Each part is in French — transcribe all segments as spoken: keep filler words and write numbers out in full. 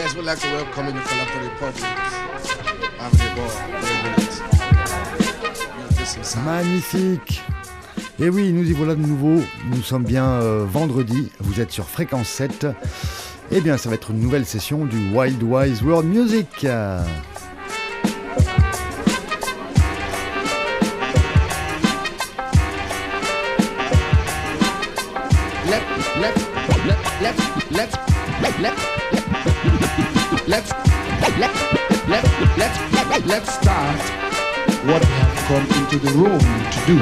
Yes, we'd like to welcome you to the Republic. I'm the boy. Magnifique. Et oui, nous y voilà de nouveau. Nous sommes bien euh, vendredi. Vous êtes sur Fréquence sept. Eh bien, ça va être une nouvelle session du Wild Wise World Music. Let, let, let, let, let, let, let, let's, let, let, let's, let's start what we have come into the room to do.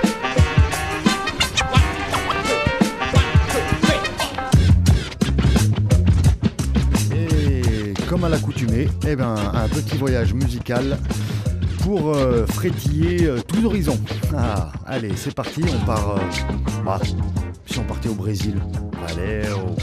Et comme à l'accoutumée, eh ben, un petit voyage musical pour euh, frétiller euh, tous horizons. Ah, allez, c'est parti, on part... Euh, bah, si on partait au Brésil. Allez, oh.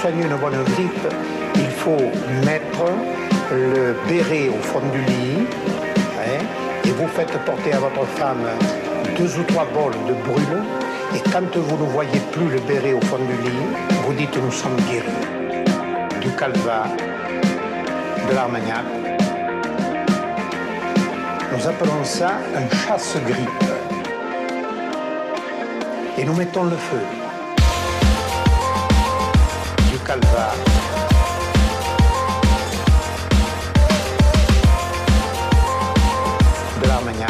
soigner une bonne grippe, il faut mettre le béret au fond du lit, hein, et vous faites porter à votre femme deux ou trois bols de brûle, et quand vous ne voyez plus le béret au fond du lit, vous dites nous sommes guéris. Du calva, de l'armagnac. Nous appelons ça un chasse-grippe. Et nous mettons le feu. Du calva. De l'armagnac.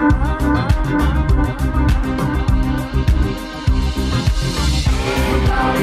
Bye.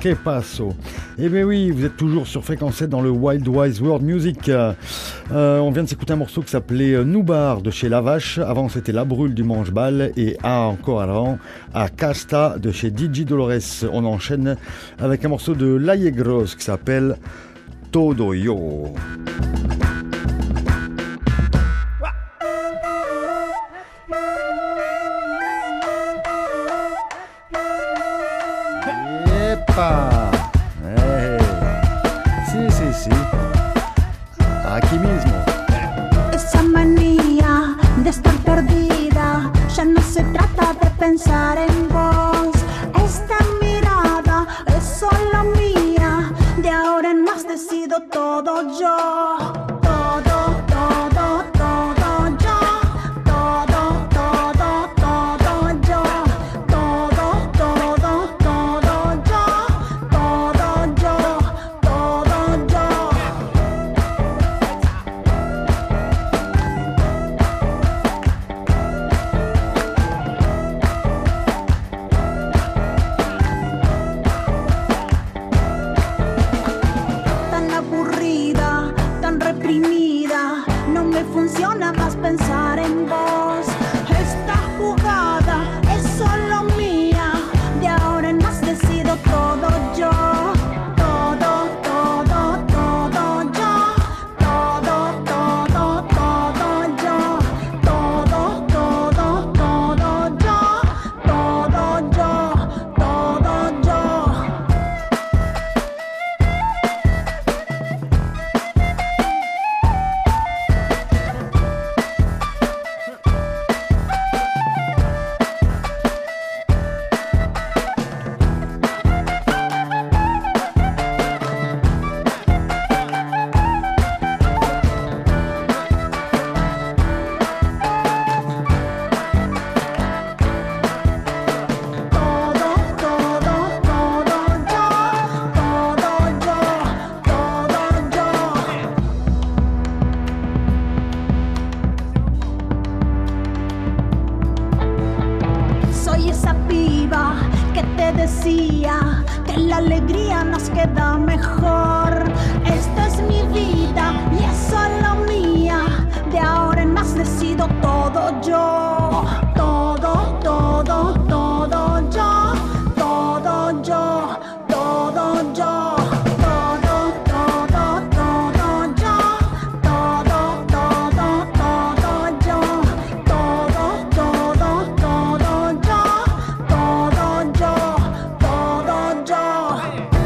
Que passo. Eh bien oui, vous êtes toujours sur Fréquence sept dans le Wild Wise World Music. Euh, on vient de s'écouter un morceau qui s'appelait Noubar de chez La Vache. Avant, c'était La Brûle du Manche-Balle. Et ah, encore avant, à Casta de chez D J Dolores. On enchaîne avec un morceau de Layegros qui s'appelle Todo Yo. Eh, sí, sí, sí. Aquí mismo. Esa manía de estar perdida, ya no se trata de pensar en vos. Esta mirada es solo mía, de ahora en más decido todo yo. Todo, todo, todo yo. Todo, todo, todo yo. Todo, todo, todo yo. Todo yo, todo yo. Tan aburrida, tan reprimida, no me funciona más pensar en vos. Esta jugada es solo mía, de ahora en más decido todo yo. Todo, todo, todo yo. Todo, todo, todo yo. Todo, todo, todo yo. Todo yo, todo yo. Todo, todo, todo yo. Todo yo, todo yo. Soy esa piba que te decía que la alegría nos queda mejor. Esta es mi vida y es solo mía, de ahora en más decido todo yo. Todo, todo, todo yo. Todo yo, todo yo. Todo, todo, todo yo. Todo, todo, todo yo. Todo, todo, todo yo. Todo yo, todo yo.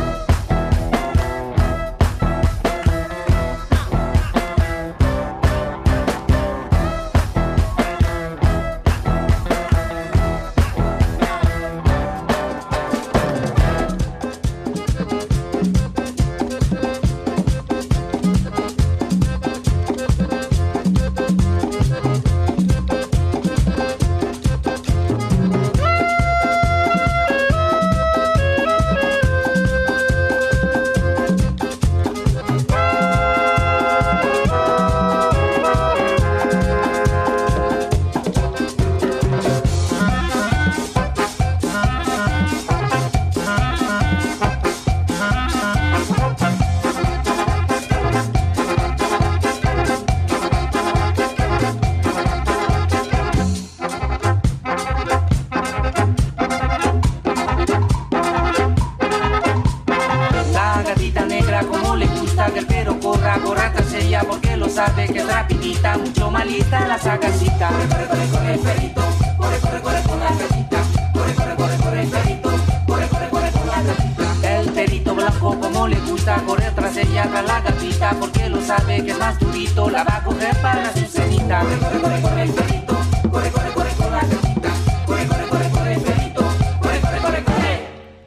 La gatita negra como le gusta que el perro corra, corra tras ella porque lo sabe que es rapidita, mucho malita la sagacita. Corre, corre, corre con el perrito, corre, corre, corre con la gatita, corre, corre, corre con el perrito, corre, corre, corre con la gatita. El perrito blanco como le gusta correr tras ella, tras la gatita, porque lo sabe que es más durito, la va a coger para su cenita. Corre, corre, corre con el perrito, corre, corre, corre con la gatita, corre, corre, corre con el perrito, corre, corre, corre, corre.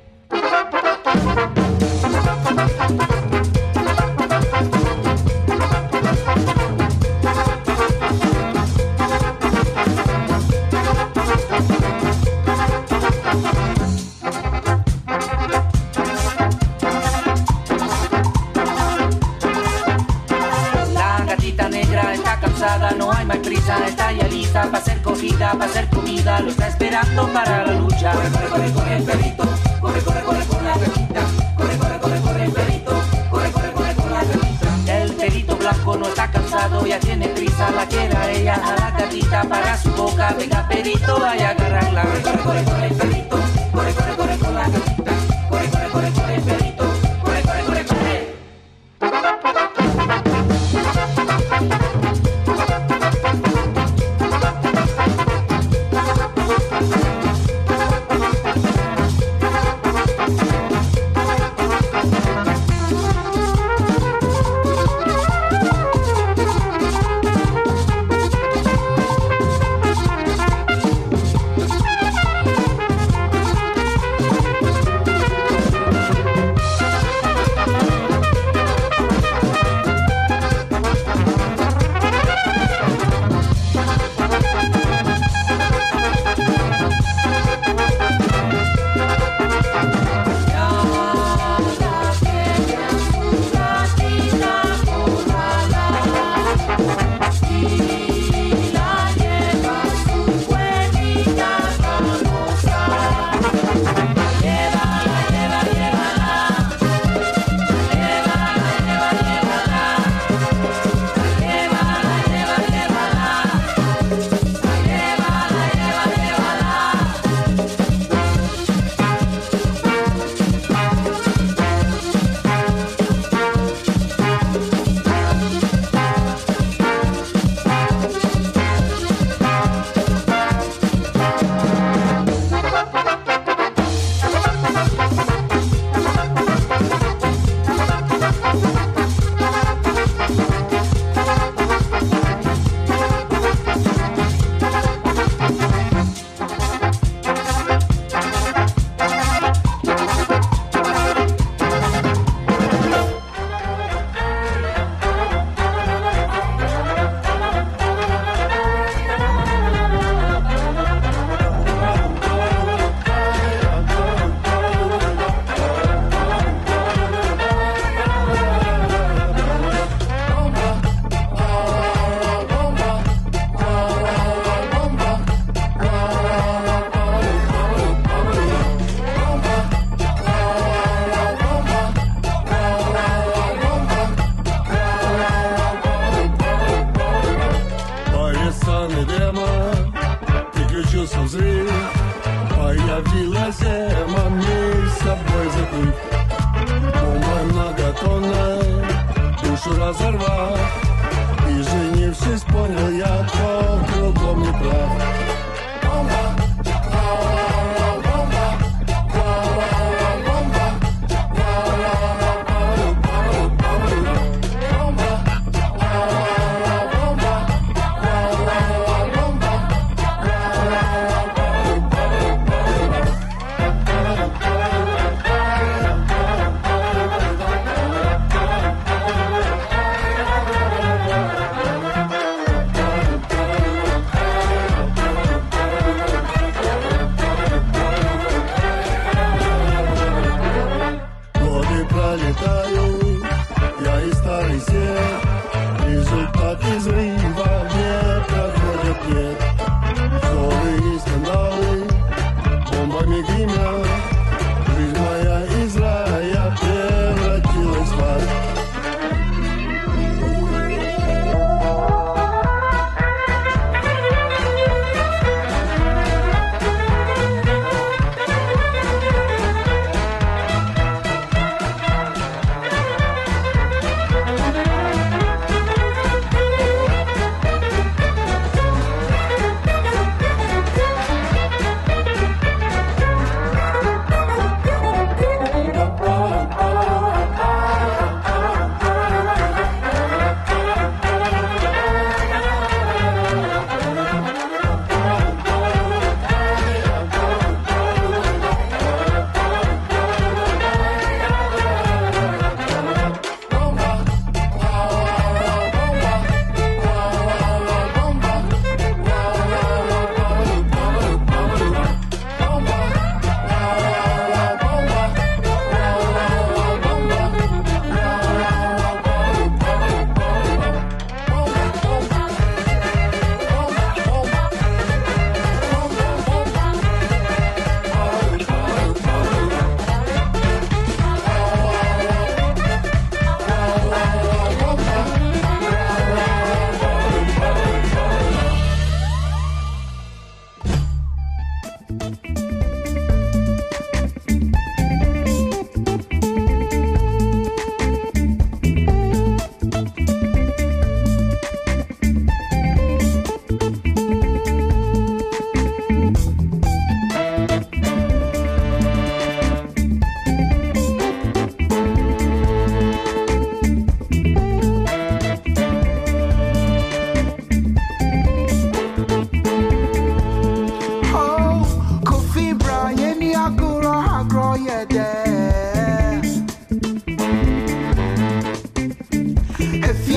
No hay más prisa, está ya lista para ser cogida, para ser comida, lo está esperando para la lucha. Corre, corre, corre con el perrito, corre, corre, corre con la gatita, ella tiene prisa, la quiere a ella, a la gatita para su boca, venga perito, vaya a agarrarla. Corre, corre, corre, corre, perito, corre, corre, corre con la gatita, corre, corre, corre, corre, perito, corre, corre, corre, corre.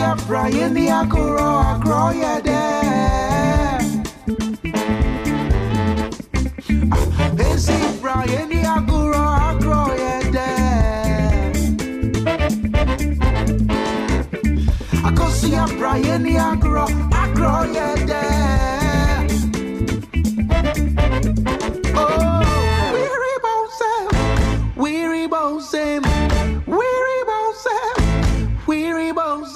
ya Brian ya grow a grow ya there. Busy Brian ya grow a grow ya there. I go see ya Brian ya grow a grow ya there. Oh, weary bones, weary bones, weary bones, weary bones.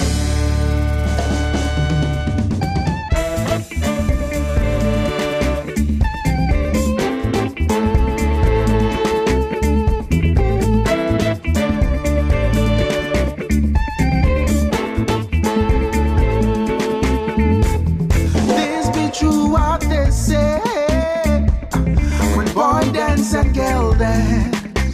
And girl dance.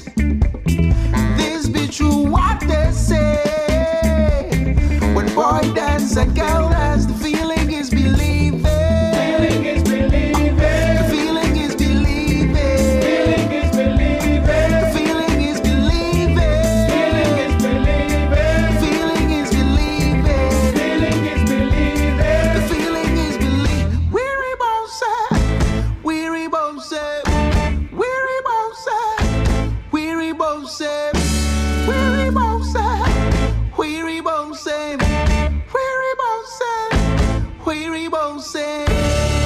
This be true what they say. When boy dance and girl dance, the feeling is believing. Feeling is believing. The feeling is believing. Feeling is believing. The feeling is believing. Feeling is believing. The feeling is believing. Feeling is believing. The feeling is believing. Weary bones, weary bones. Weary bones, weary bones, weary bones, weary bones, weary bones, weary bones.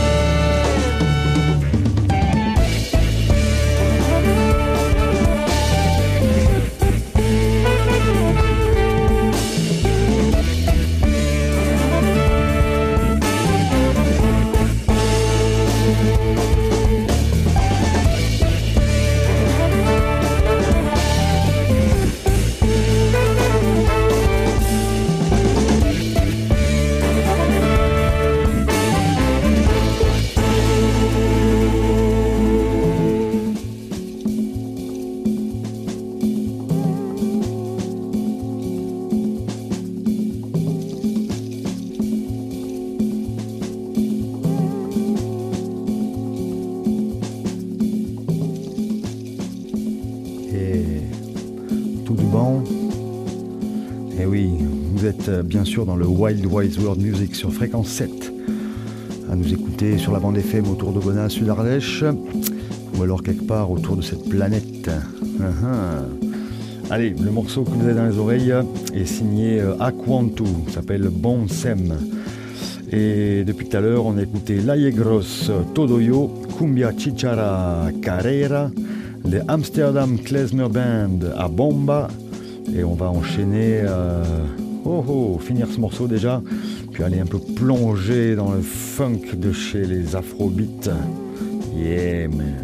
Bien sûr dans le Wild Wise World Music sur Fréquence sept, à nous écouter sur la bande F M autour de Gonesse, Sud Ardèche, ou alors quelque part autour de cette planète. Uh-huh. Allez, le morceau que vous avez dans les oreilles est signé Aquantu, s'appelle Bon Sem. Et depuis tout à l'heure, on a écouté Laiegros Todoyo, Cumbia Chichara Carrera, le Amsterdam Klezmer Band à Bomba, et on va enchaîner... Euh, Oh oh, finir ce morceau déjà, puis aller un peu plonger dans le funk de chez les Afrobeats. Yeah man.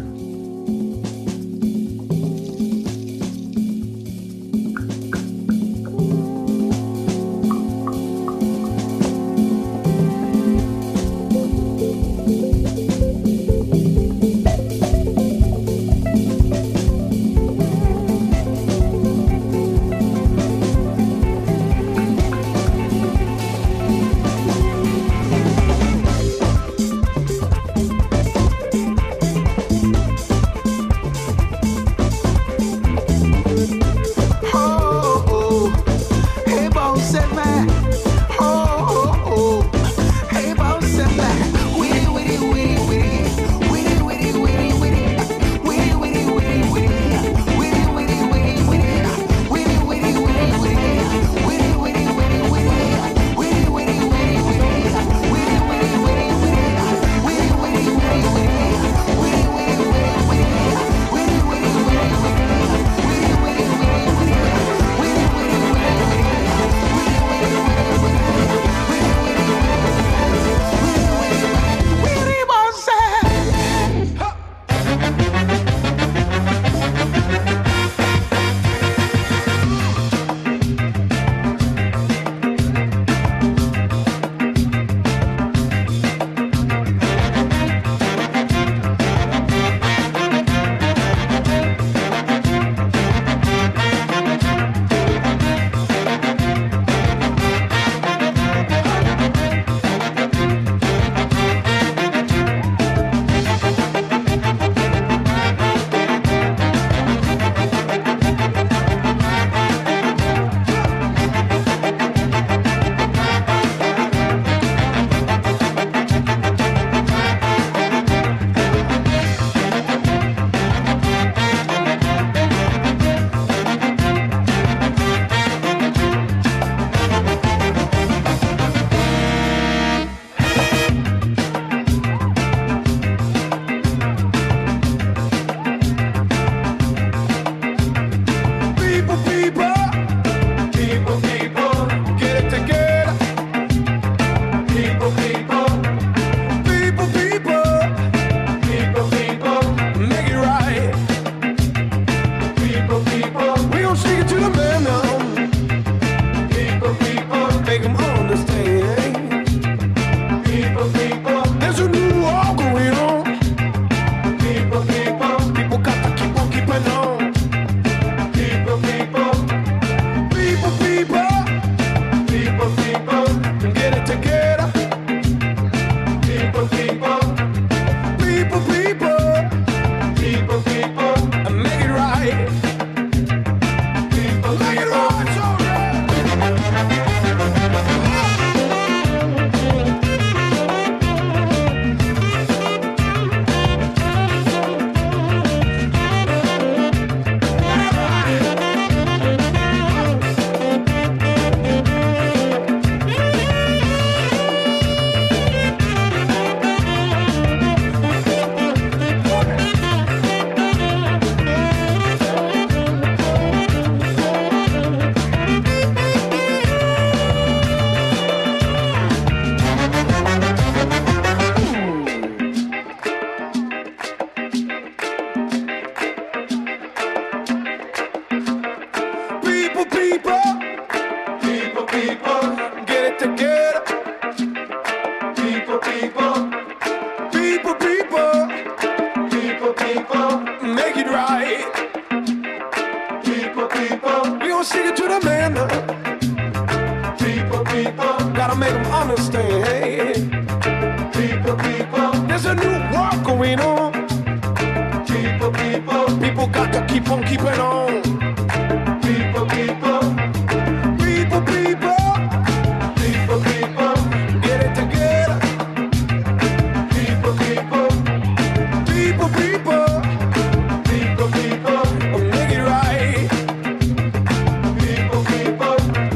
people, get it together. People, people, people, people, people, people, make it right. People, people, we gon' sing it to the man. People, people, gotta make them understand. People, people, there's a new war going on. People, people, people got to keep on keeping on. People, people, people, people, people, people, get it together. People, people, people, people, people, people, make it right. People, people.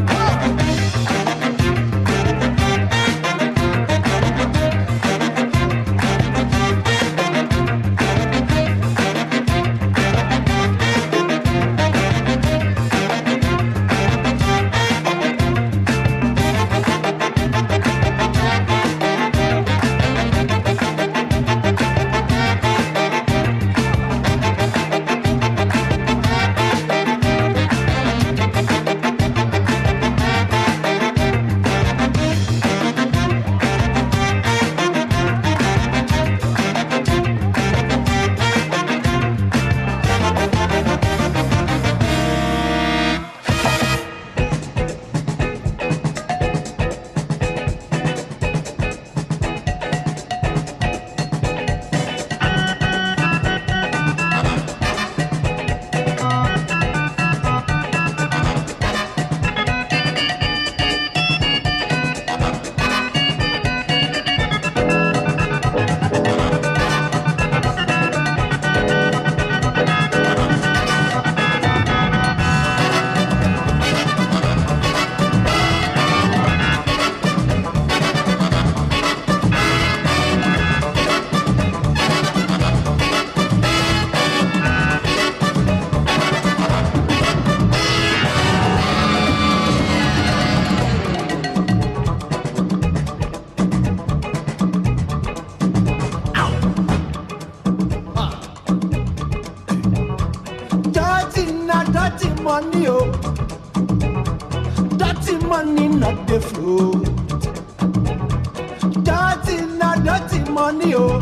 Money, oh, dirty money, not the fruit. Dirty, not dirty money, oh,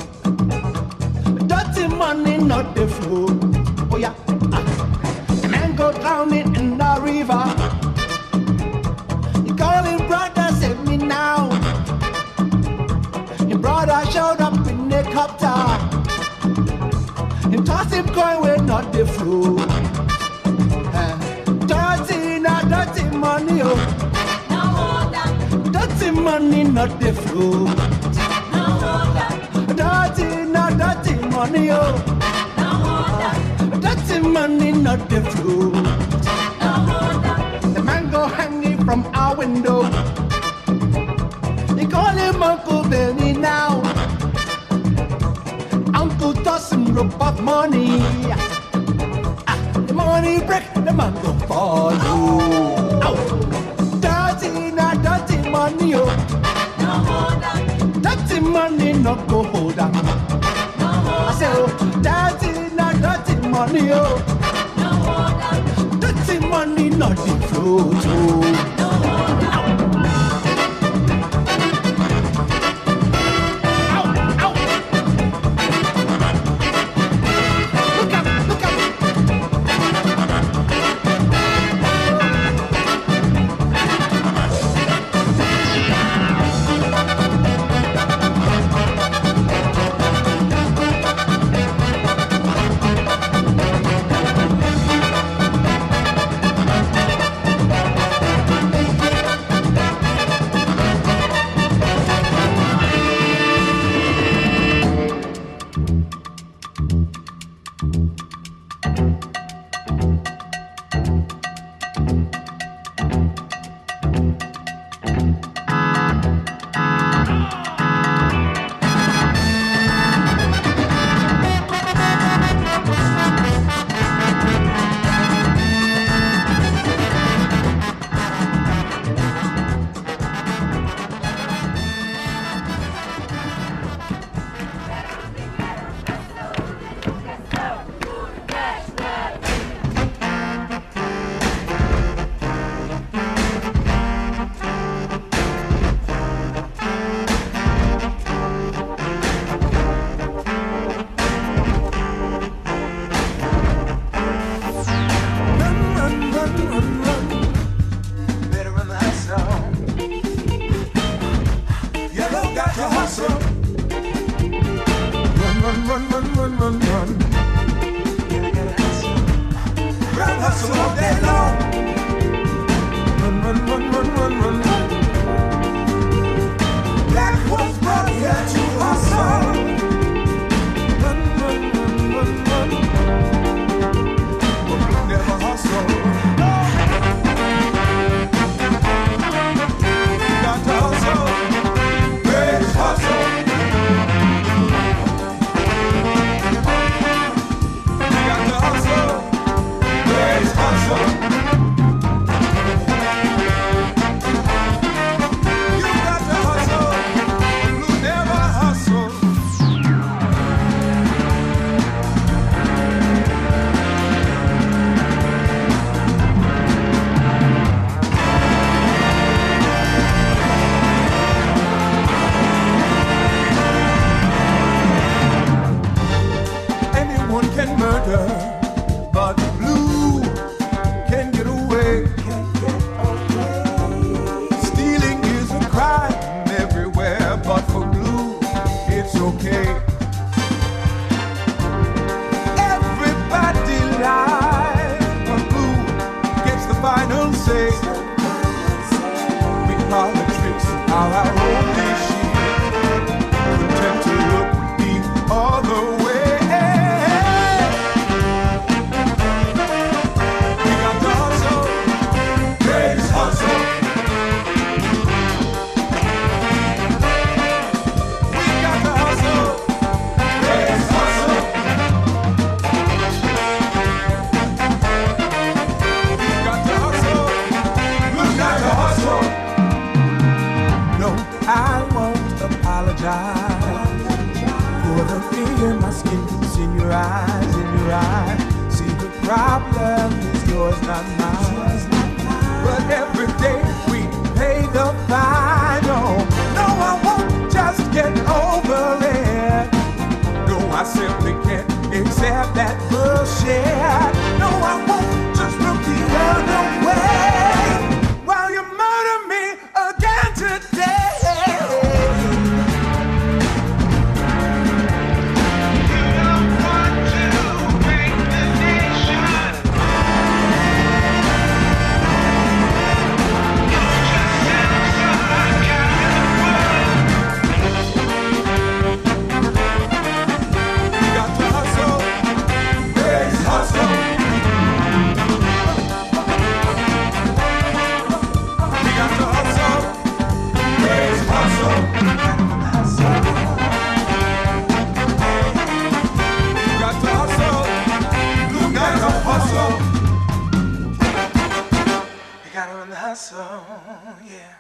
dirty money, not the fruit. Oh yeah, ah. The man go drowning in the river. He call him brother, save me now. Your brother showed up in the copter. He toss him coin with not the fruit. Dirty money, oh, no water. Dirty money, not the fruit. No water. Dirty, not dirty money, oh, no water. Dirty money, not the fruit. No water. The man go hanging from our window. They call him Uncle Benny now. Uncle toss him rope of money. Ah, the money break, the man go fall. Money, oh, no hold on. Dirty money, no go hold on. No hold I say, oh, dirty, not dirty money, oh, no hold on. Dirty money, not the fruit, oh, no hold on. Look out, look out. run, run, run, run. Black was brought here to hustle. Run, run, run, run, run. But blue never hustle. Got to hustle. Praise hustle. Got to hustle. Praise hustle. But blue can get away. Stealing is a crime everywhere, but for blue, it's okay. Everybody lies, but blue gets the final say. We politics are our only shield, content to look the other way. For the fear in my skin, it's in your eyes, in your eyes. See, the problem is yours, not mine. But every day we pay the fine. No, no, I won't just get over it. No, I simply can't accept that bullshit. No, I won't just look the other way while you murder me again today. Hustle, yeah.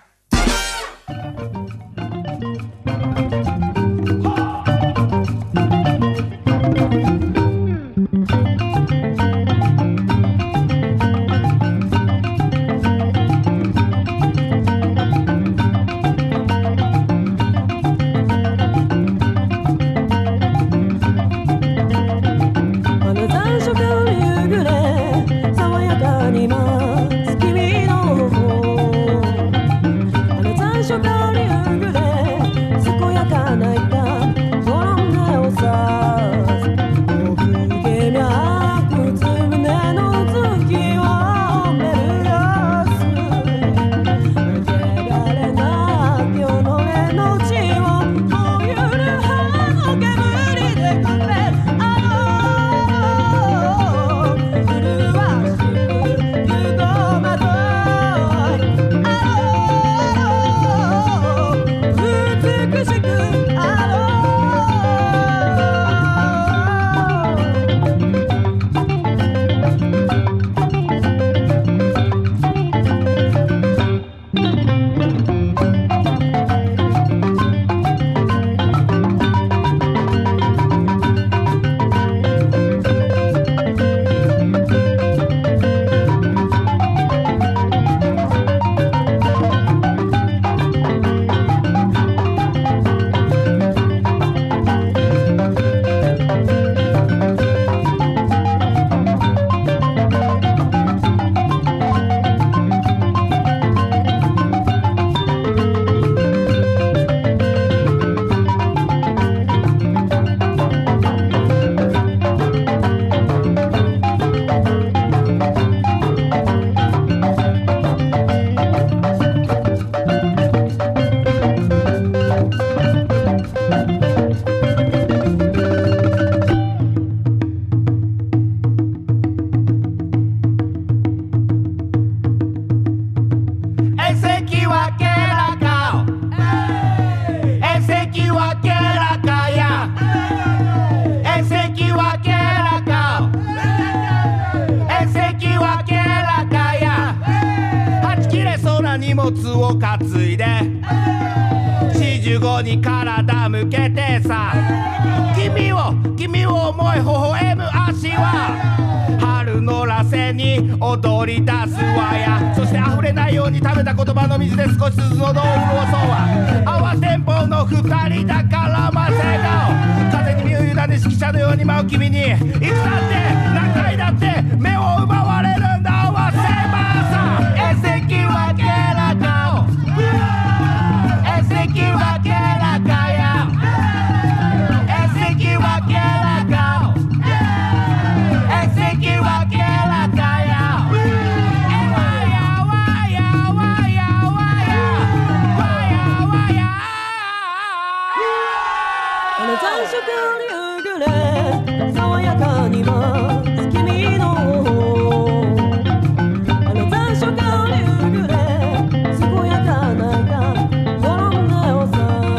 はケラカEse kiwa kera kaya Ese kiwa kera kao Ese kiwa kera kaya はち切れそうな荷物を担いでよんじゅうごに体向けてさ君を君を思い微笑む足は春の螺旋に踊り出すわやそして溢れないように食べた言葉の水で少しずつ喉を潤そうわ合わせんぼうの二人だからませ顔風に身を委ね指揮者のように舞う君にいつだって何回だって目を奪われるんだ合わせまさEse kiwa kera kao Ese kiwa kera kaya Ese kiwa kera kao Ese kiwa kera kaya Waya waya waya waya Waya waya あの残色にうぐれ爽やかに舞う君のあの残色にうぐれ健やかなが滅んでおさ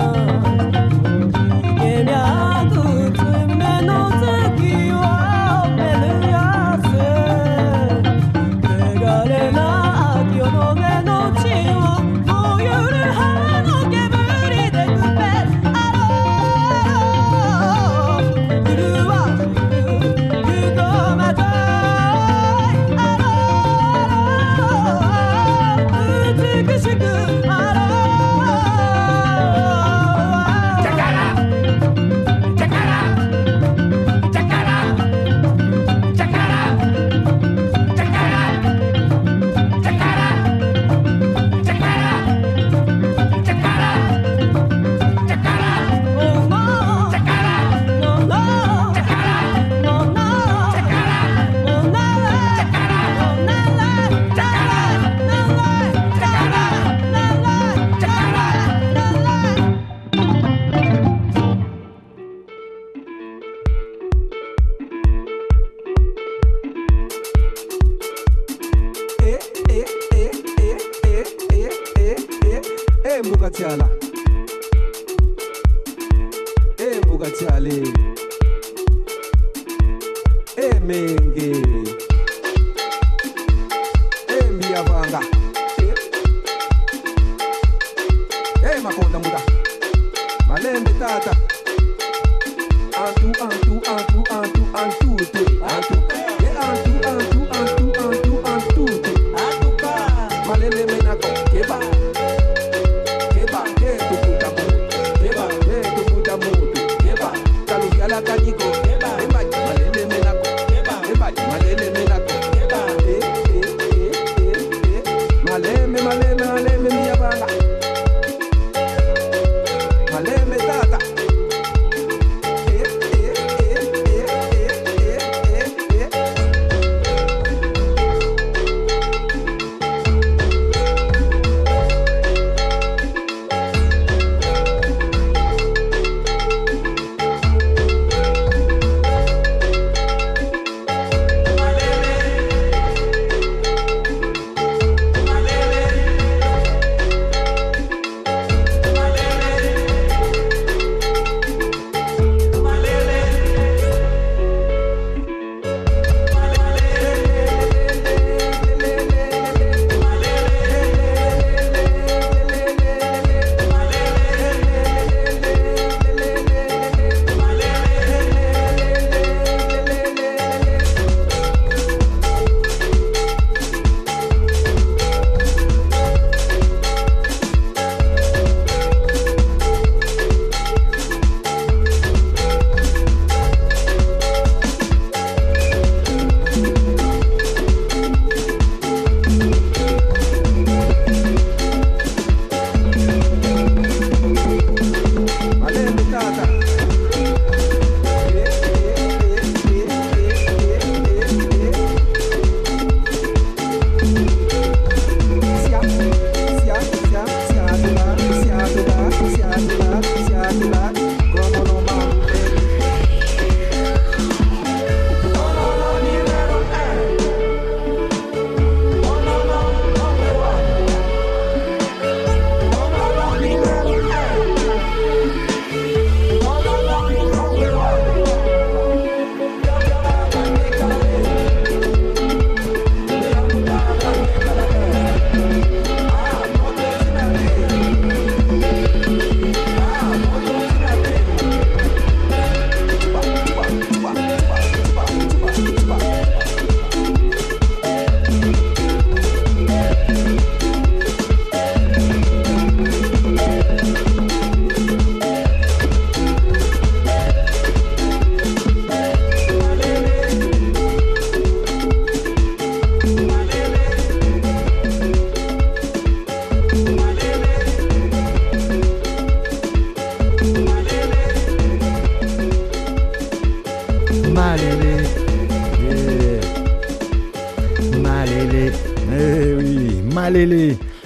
逃げなくつめの月をめるやす汚れな秋夜の目の血を燃ゆる花の煙でくべあろう麗しくゆこまたいあろう美しくあろうチャカラチャカラチャカラチャカラチャカラチャカラチャカラチャカラチャカラチャカラ Oh no チャカラ No no チャカラ No no チャカラ Oh no チャカラ Oh no チャカラ No no チャカラ No no チャカラ Eh, eh, eh, eh, eh, eh, eh, eh, eh, Mbugatyala. Eh, Mbugatyale. Eh, Menge. Eh, Mbiyavanga. Eh, eh, Makonda Mbuga. Malembe tata. Antu, antu, antu, antu, antu, te. Antu. Eh, antu, antu, antu, antu, antu, te. Malele menako, keba, keba, ke tu puta mutu, keba, ke tu puta mutu, keba, kaluya la kaniko, keba, keba, malele menako, keba, keba, malele menako, keba, eh, eh, eh, eh, eh, maleme, maleme, maleme miyabanga, maleme tata, eh, eh, eh, eh, eh, eh, eh, eh.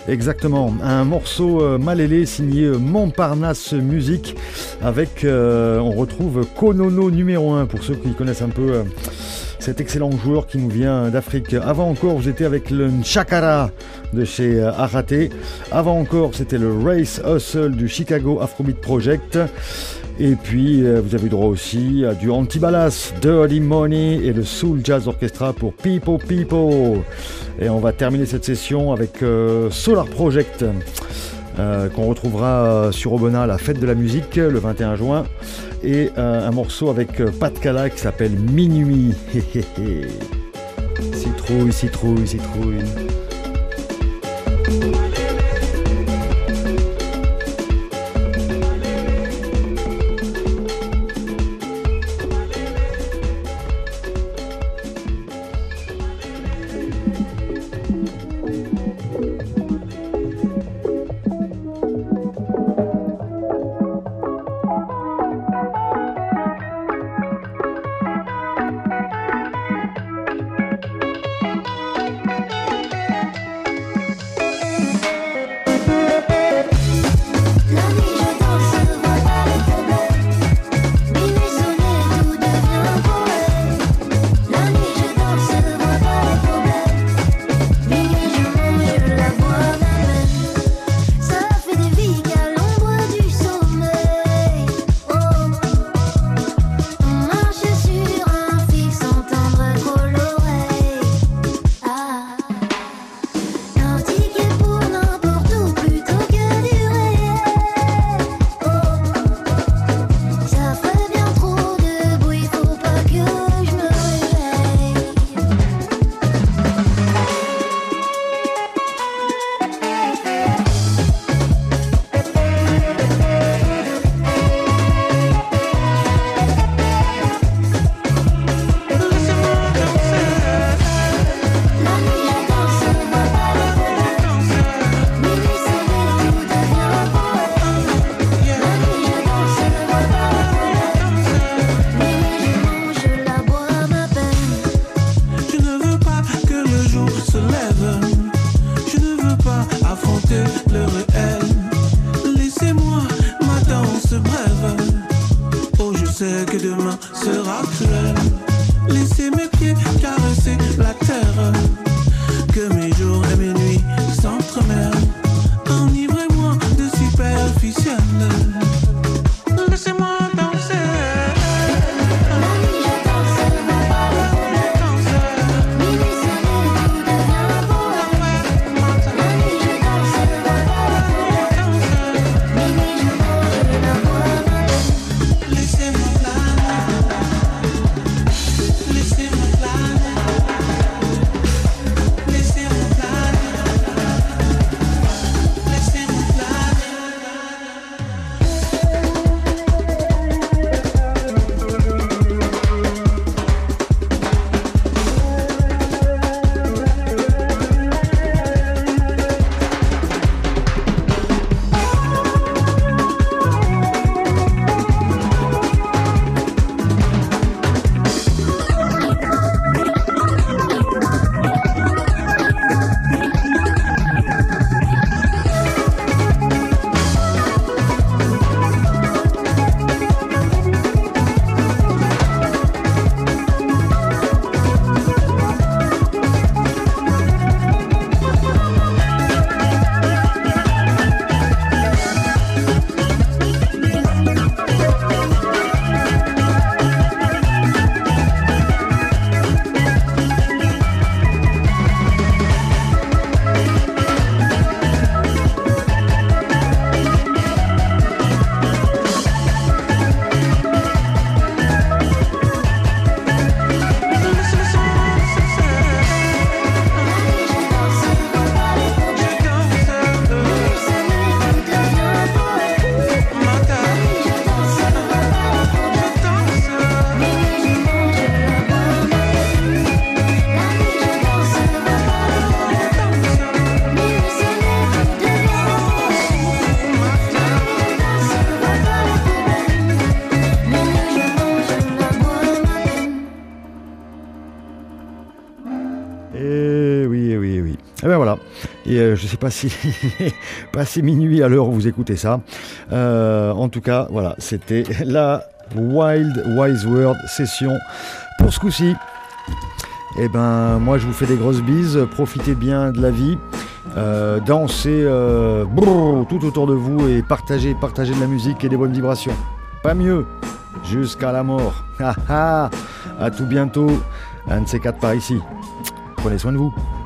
Exactement, un morceau euh, Malélé signé euh, Montparnasse Musique avec, euh, on retrouve Konono numéro un pour ceux qui connaissent un peu euh, cet excellent joueur qui nous vient d'Afrique. Avant encore, vous étiez avec le Nchakara de chez euh, Araté. Avant encore, c'était le Race Hustle du Chicago Afrobeat Project. Et puis, euh, vous avez droit aussi à du Antibalas, Dirty Money et le Soul Jazz Orchestra pour People People. Et on va terminer cette session avec euh, Solar Project, euh, qu'on retrouvera sur Aubenas à la fête de la musique le vingt et un juin. Et euh, un morceau avec euh, Pat Cala qui s'appelle Minuit. Citrouille, citrouille, citrouille. Et ben voilà, et euh, je sais pas si passé minuit à l'heure où vous écoutez ça. Euh, en tout cas, voilà, c'était la Wild Wise World session pour ce coup-ci. Et ben moi je vous fais des grosses bises, profitez bien de la vie, euh, dansez euh, brrr, tout autour de vous et partagez, partagez de la musique et des bonnes vibrations. Pas mieux, jusqu'à la mort. À tout bientôt, un de ces quatre par ici. Prenez soin de vous.